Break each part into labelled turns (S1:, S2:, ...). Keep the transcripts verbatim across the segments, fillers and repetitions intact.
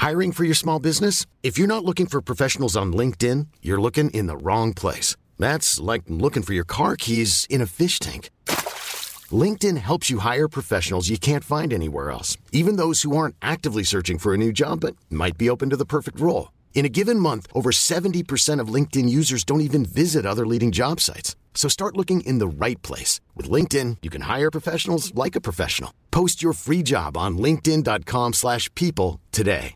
S1: Hiring for your small business? If you're not looking for professionals on LinkedIn, you're looking in the wrong place. That's like looking for your car keys in a fish tank. LinkedIn helps you hire professionals you can't find anywhere else, even those who aren't actively searching for a new job but might be open to the perfect role. In a given month, over seventy percent of LinkedIn users don't even visit other leading job sites. So start looking in the right place. With LinkedIn, you can hire professionals like a professional. Post your free job on linkedin dot com slash people today.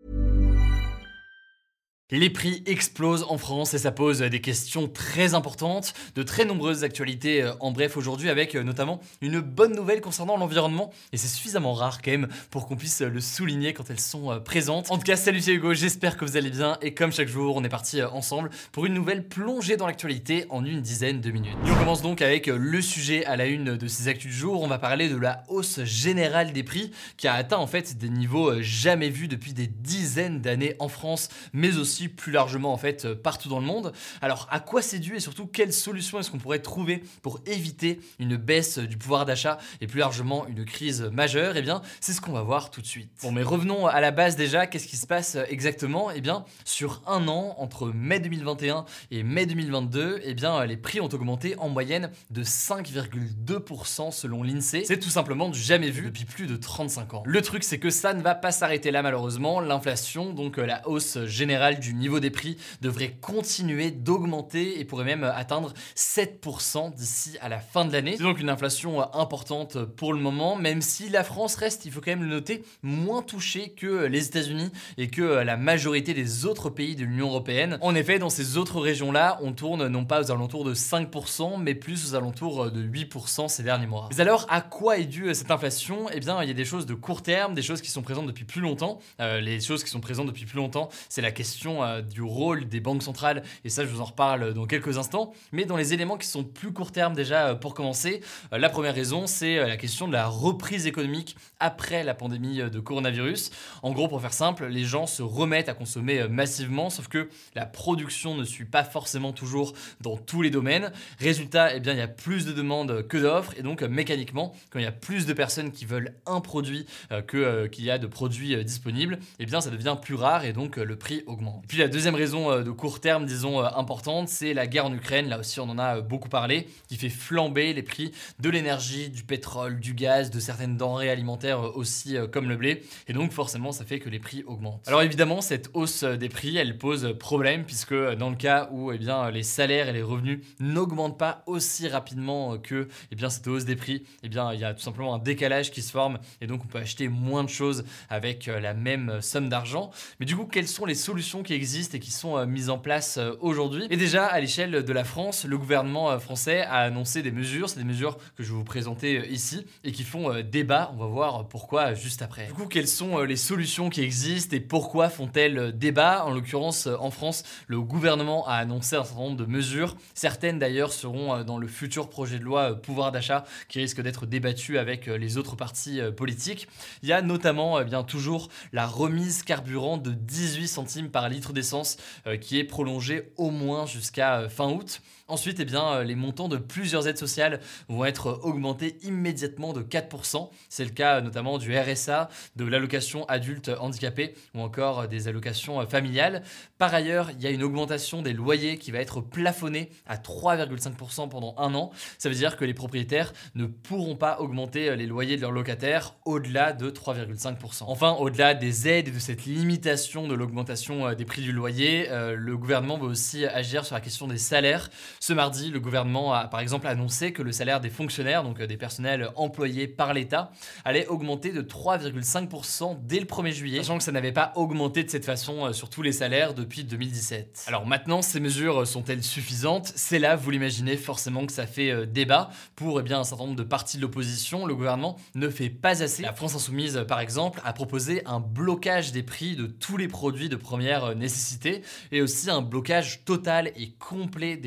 S2: Les prix explosent en France et ça pose des questions très importantes, de très nombreuses actualités en bref aujourd'hui avec notamment une bonne nouvelle concernant l'environnement et c'est suffisamment rare quand même pour qu'on puisse le souligner quand elles sont présentes. En tout cas, salut, c'est Hugo, j'espère que vous allez bien et comme chaque jour, on est parti ensemble pour une nouvelle plongée dans l'actualité en une dizaine de minutes. Et on commence donc avec le sujet à la une de ces actus du jour. On va parler de la hausse générale des prix qui a atteint en fait des niveaux jamais vus depuis des dizaines d'années en France, mais aussi plus largement en fait partout dans le monde. Alors à quoi c'est dû et surtout quelles solutions est-ce qu'on pourrait trouver pour éviter une baisse du pouvoir d'achat et plus largement une crise majeure? Eh bien c'est ce qu'on va voir tout de suite. Bon mais revenons à la base déjà, qu'est-ce qui se passe exactement? Eh bien sur un an, entre mai deux mille vingt et un et mai deux mille vingt-deux, eh bien les prix ont augmenté en moyenne de cinq virgule deux pour cent selon l'Insee. C'est tout simplement du jamais vu depuis plus de trente-cinq ans. Le truc c'est que ça ne va pas s'arrêter là malheureusement, l'inflation, donc la hausse générale du niveau des prix devrait continuer d'augmenter et pourrait même atteindre sept pour cent d'ici à la fin de l'année. C'est donc une inflation importante pour le moment, même si la France reste, il faut quand même le noter, moins touchée que les États-Unis et que la majorité des autres pays de l'Union européenne. En effet, dans ces autres régions-là, on tourne non pas aux alentours de cinq pour cent, mais plus aux alentours de huit pour cent ces derniers mois. Mais alors, à quoi est due cette inflation? Eh bien, il y a des choses de court terme, des choses qui sont présentes depuis plus longtemps. Euh, les choses qui sont présentes depuis plus longtemps, c'est la question euh, du rôle des banques centrales, et ça je vous en reparle dans quelques instants. Mais dans les éléments qui sont plus court terme déjà, pour commencer, la première raison c'est la question de la reprise économique après la pandémie de coronavirus. En gros, pour faire simple, les gens se remettent à consommer massivement, sauf que la production ne suit pas forcément toujours dans tous les domaines. Résultat, eh bien, il y a plus de demandes que d'offres, et donc mécaniquement, quand il y a plus de personnes qui veulent un produit que, euh, qu'il y a de produits disponibles, eh bien ça devient plus rare et donc le prix augmente. Et puis la deuxième raison de court terme, disons, importante, c'est la guerre en Ukraine. Là aussi, on en a beaucoup parlé, qui fait flamber les prix de l'énergie, du pétrole, du gaz, de certaines denrées alimentaires aussi, comme le blé. Et donc, forcément, ça fait que les prix augmentent. Alors évidemment, cette hausse des prix, elle pose problème, puisque dans le cas où eh bien, les salaires et les revenus n'augmentent pas aussi rapidement que eh bien, cette hausse des prix, eh bien, il y a tout simplement un décalage qui se forme, et donc on peut acheter moins de choses avec la même somme d'argent. Mais du coup, quelles sont les solutions qui existent et qui sont mises en place aujourd'hui? Et déjà, à l'échelle de la France, le gouvernement français a annoncé des mesures, c'est des mesures que je vais vous présenter ici et qui font débat. On va voir pourquoi juste après. Du coup, quelles sont les solutions qui existent et pourquoi font-elles débat? En l'occurrence, en France, le gouvernement a annoncé un certain nombre de mesures. Certaines d'ailleurs seront dans le futur projet de loi pouvoir d'achat qui risque d'être débattu avec les autres partis politiques. Il y a notamment eh bien, toujours la remise carburant de dix-huit centimes par litre d'essence euh, qui est prolongée au moins jusqu'à euh, fin août. Ensuite, eh bien, euh, les montants de plusieurs aides sociales vont être augmentés immédiatement de quatre pour cent. C'est le cas euh, notamment du R S A, de l'allocation adulte handicapé ou encore euh, des allocations euh, familiales. Par ailleurs, il y a une augmentation des loyers qui va être plafonnée à trois virgule cinq pour cent pendant un an. Ça veut dire que les propriétaires ne pourront pas augmenter les loyers de leurs locataires au-delà de trois virgule cinq pour cent. Enfin, au-delà des aides et de cette limitation de l'augmentation des prix du loyer, euh, le gouvernement va aussi agir sur la question des salaires. Ce mardi, le gouvernement a par exemple annoncé que le salaire des fonctionnaires, donc des personnels employés par l'État, allait augmenter de trois virgule cinq pour cent dès le premier juillet, sachant que ça n'avait pas augmenté de cette façon sur tous les salaires depuis deux mille dix-sept. Alors maintenant, ces mesures sont-elles suffisantes? C'est là, vous l'imaginez, forcément que ça fait débat. Pour eh bien, un certain nombre de partis de l'opposition, le gouvernement ne fait pas assez. La France Insoumise, par exemple, a proposé un blocage des prix de tous les produits de première nécessité et aussi un blocage total et complet des montants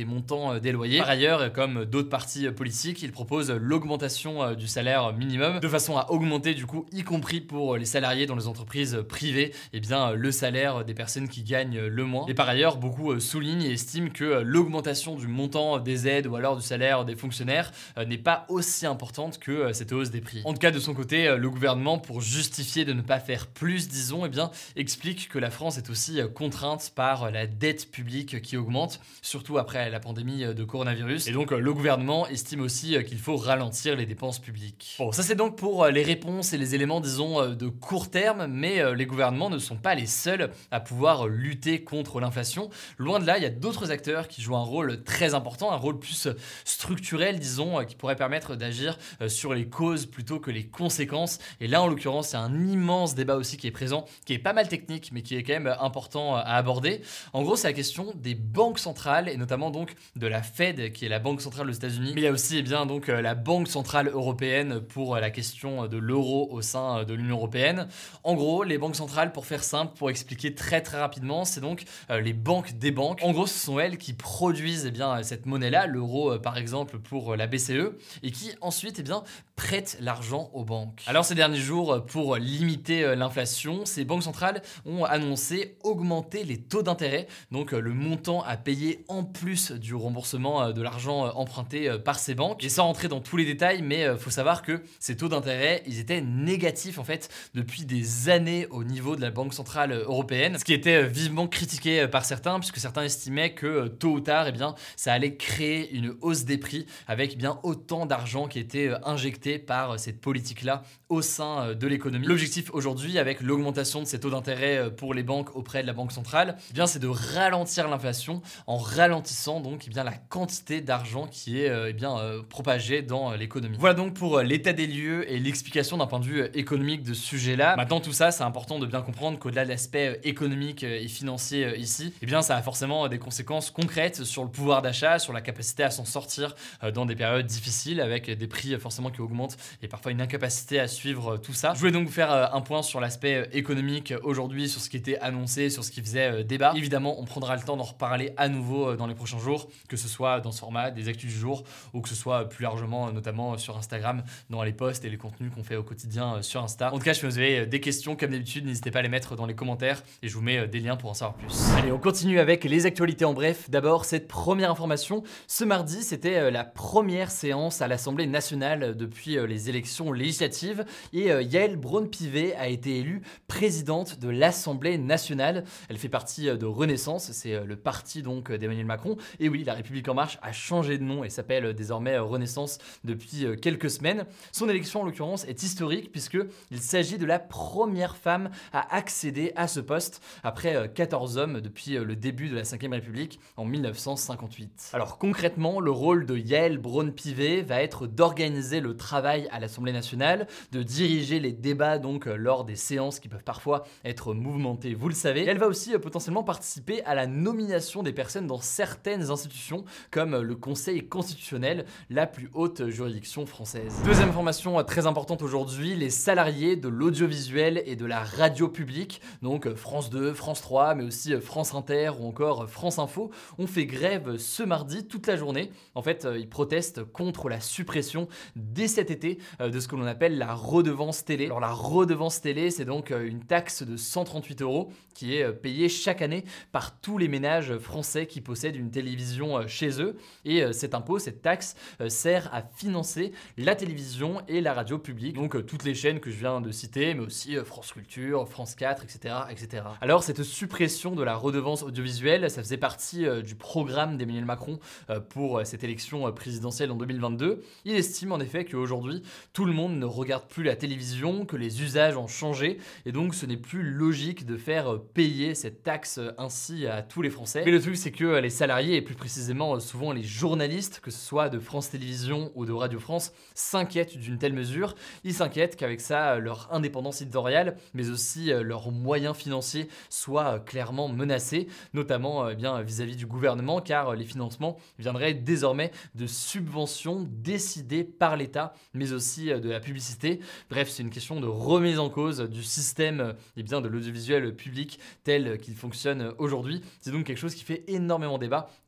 S2: montant des loyers. Par ailleurs, comme d'autres partis politiques, il propose l'augmentation du salaire minimum de façon à augmenter du coup, y compris pour les salariés dans les entreprises privées, eh bien, le salaire des personnes qui gagnent le moins. Et par ailleurs, beaucoup soulignent et estiment que l'augmentation du montant des aides ou alors du salaire des fonctionnaires n'est pas aussi importante que cette hausse des prix. En tout cas, de son côté, le gouvernement, pour justifier de ne pas faire plus, disons, eh bien, explique que la France est aussi contrainte par la dette publique qui augmente, surtout après la pandémie de coronavirus. Et donc, le gouvernement estime aussi qu'il faut ralentir les dépenses publiques. Bon, ça c'est donc pour les réponses et les éléments, disons, de court terme, mais les gouvernements ne sont pas les seuls à pouvoir lutter contre l'inflation. Loin de là, il y a d'autres acteurs qui jouent un rôle très important, un rôle plus structurel, disons, qui pourrait permettre d'agir sur les causes plutôt que les conséquences. Et là, en l'occurrence, c'est un immense débat aussi qui est présent, qui est pas mal technique, mais qui est quand même important à aborder. En gros, c'est la question des banques centrales, et notamment donc de la Fed, qui est la banque centrale aux États-Unis. Mais il y a aussi eh bien, donc, la Banque centrale européenne pour la question de l'euro au sein de l'Union européenne. En gros, les banques centrales, pour faire simple, pour expliquer très très rapidement, c'est donc euh, les banques des banques. En gros, ce sont elles qui produisent eh bien, cette monnaie-là, l'euro euh, par exemple pour la B C E, et qui ensuite eh bien, prêtent l'argent aux banques. Alors ces derniers jours, pour limiter euh, l'inflation, ces banques centrales ont annoncé augmenter les taux d'intérêt, donc euh, le montant à payer en plus du remboursement euh, de l'argent euh, emprunté euh, par ces banques. Et sans rentrer dans tous les détails, mais il euh, faut savoir que ces taux d'intérêt, ils étaient négatifs en fait depuis des années au niveau de la Banque centrale européenne, ce qui était vivement critiqué par certains, puisque certains estimaient que tôt ou tard, eh bien, ça allait créer une hausse des prix avec eh bien, autant d'argent qui était injecté par cette politique-là au sein de l'économie. L'objectif aujourd'hui, avec l'augmentation de ces taux d'intérêt pour les banques auprès de la Banque centrale, eh bien, c'est de ralentir l'inflation en ralentissant donc eh bien, la quantité d'argent qui est eh bien, euh, propagée dans l'économie. Voilà donc pour l'état des lieux et l'explication d'un point de vue économique de ce sujet-là. Maintenant, tout ça, c'est important de bien comprendre qu'au-delà de l'aspect économique et financier ici, eh bien, ça a forcément des conséquences concrètes sur le pouvoir d'achat, sur la capacité à s'en sortir dans des périodes difficiles avec des prix forcément qui augmentent et parfois une incapacité à suivre tout ça. Je voulais donc vous faire un point sur l'aspect économique aujourd'hui, sur ce qui était annoncé, sur ce qui faisait débat. Évidemment, on prendra le temps d'en reparler à nouveau dans les prochains jours, que ce soit dans ce format des actus du jour ou que ce soit plus largement, notamment sur Instagram, dans les posts et les contenus qu'on fait au quotidien sur Insta. En tout cas, si vous avez des questions, comme d'habitude, n'hésitez pas à les mettre dans les commentaires et je vous mets des liens pour en savoir plus. Allez, on continue avec les actualités en bref. D'abord, cette première information. Ce mardi, c'était la première séance à l'Assemblée nationale depuis les élections législatives et Yaël Braun-Pivet a été élue présidente de l'Assemblée nationale. Elle fait partie de Renaissance, c'est le parti donc d'Emmanuel Macron. Et oui, La République En Marche a changé de nom et s'appelle désormais Renaissance depuis quelques semaines. Son élection, en l'occurrence, est historique puisqu'il s'agit de la première femme à accéder à ce poste après quatorze hommes depuis le début de la cinquième République en mille neuf cent cinquante-huit. Alors concrètement, le rôle de Yaël Braun-Pivet va être d'organiser le travail à l'Assemblée nationale, de diriger les débats donc lors des séances qui peuvent parfois être mouvementées, vous le savez. Et elle va aussi potentiellement participer à la nomination des personnes dans certaines institutions comme le Conseil constitutionnel, la plus haute juridiction française. Deuxième information très importante aujourd'hui, les salariés de l'audiovisuel et de la radio publique, donc France deux, France trois, mais aussi France Inter ou encore France Info, ont fait grève ce mardi toute la journée. En fait, ils protestent contre la suppression dès cet été de ce que l'on appelle la redevance télé. Alors la redevance télé, c'est donc une taxe de cent trente-huit euros qui est payée chaque année par tous les ménages français qui possèdent une télévision chez eux. Et cet impôt, cette taxe, sert à financer la télévision et la radio publique, donc toutes les chaînes que je viens de citer, mais aussi France Culture, France quatre, et cetera, et cetera. Alors cette suppression de la redevance audiovisuelle, ça faisait partie du programme d'Emmanuel Macron pour cette élection présidentielle en deux mille vingt-deux. Il estime en effet qu'aujourd'hui, tout le monde ne regarde plus la télévision, que les usages ont changé, et donc ce n'est plus logique de faire payer cette taxe ainsi à tous les Français. Mais le truc, c'est que les salariés, et plus précisément souvent les journalistes, que ce soit de France Télévisions ou de Radio France, s'inquiètent d'une telle mesure. Ils s'inquiètent qu'avec ça, leur indépendance éditoriale, mais aussi leurs moyens financiers soient clairement menacés, notamment eh bien, vis-à-vis du gouvernement, car les financements viendraient désormais de subventions décidées par l'État, mais aussi de la publicité. Bref, c'est une question de remise en cause du système eh bien, de l'audiovisuel public tel qu'il fonctionne aujourd'hui. C'est donc quelque chose qui fait énormément débat, d'où cette grève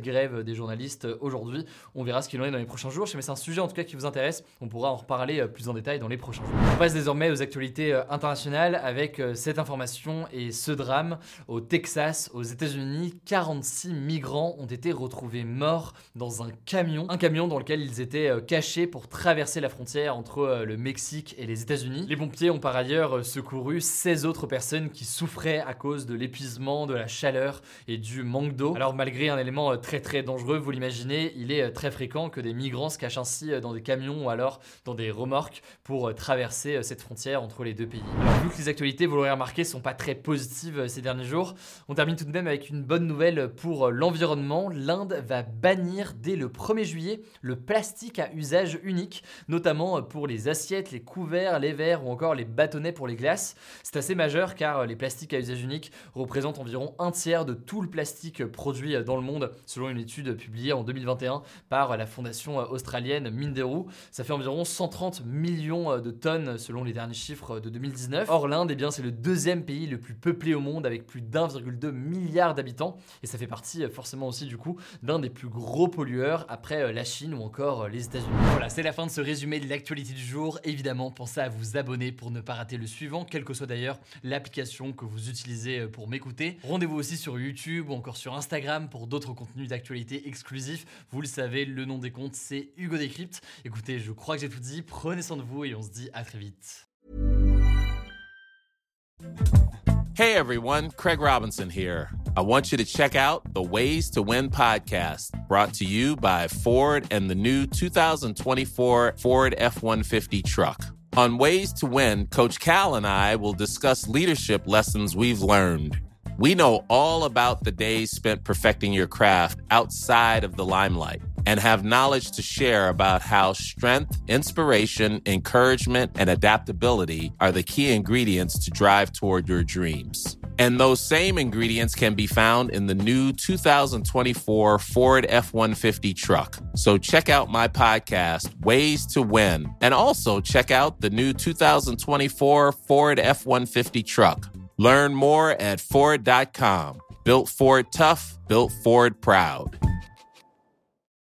S2: grève des journalistes aujourd'hui. On verra ce qu'il en est dans les prochains jours. Mais c'est un sujet en tout cas qui vous intéresse. On pourra en reparler plus en détail dans les prochains jours. On passe désormais aux actualités internationales avec cette information et ce drame. Au Texas, aux États-Unis, quarante-six migrants ont été retrouvés morts dans un camion. Un camion dans lequel ils étaient cachés pour traverser la frontière entre le Mexique et les États-Unis. Les pompiers ont par ailleurs secouru seize autres personnes qui souffraient à cause de l'épuisement, de la chaleur et du manque d'eau. Alors malgré un élément très très dangereux, vous l'imaginez, il est très fréquent que des migrants se cachent ainsi dans des camions ou alors dans des remorques pour traverser cette frontière entre les deux pays. Alors vu que les actualités, vous l'aurez remarqué, sont pas très positives ces derniers jours, on termine tout de même avec une bonne nouvelle pour l'environnement. L'Inde va bannir dès le premier juillet le plastique à usage unique, notamment pour les assiettes, les couverts, les verres ou encore les bâtonnets pour les glaces. C'est assez majeur car les plastiques à usage unique représentent environ un tiers de tout le plastique produit dans le monde, selon une étude publiée en deux mille vingt et un par la fondation australienne Minderoo. Ça fait environ cent trente millions de tonnes selon les derniers chiffres de deux mille dix-neuf. Or l'Inde, eh bien, c'est le deuxième pays le plus peuplé au monde avec plus d'un virgule deux milliard d'habitants et ça fait partie forcément aussi du coup d'un des plus gros pollueurs après la Chine ou encore les États-Unis. Voilà, c'est la fin de ce résumé de l'actualité du jour. Évidemment, pensez à vous abonner pour ne pas rater le suivant, quelle que soit d'ailleurs l'application que vous utilisez pour m'écouter. Rendez-vous aussi sur YouTube ou encore sur Instagram pour d'autres contenus d'actualité exclusifs. Vous le savez, le nom des comptes, c'est Hugo Décrypte. Écoutez, je crois que j'ai tout dit. Prenez soin de vous et on se dit à très vite.
S3: Hey everyone, Craig Robinson here. I want you to check out the Ways to Win podcast, brought to you by Ford and the new two thousand twenty-four Ford F one fifty truck. On Ways to Win, Coach Cal and I will discuss leadership lessons we've learned. We know all about the days spent perfecting your craft outside of the limelight and have knowledge to share about how strength, inspiration, encouragement, and adaptability are the key ingredients to drive toward your dreams. And those same ingredients can be found in the new two thousand twenty-four Ford F one fifty truck. So check out my podcast, Ways to Win, and also check out the new two thousand twenty-four Ford F one fifty truck. Learn more at Ford dot com. Built Ford tough, built Ford proud.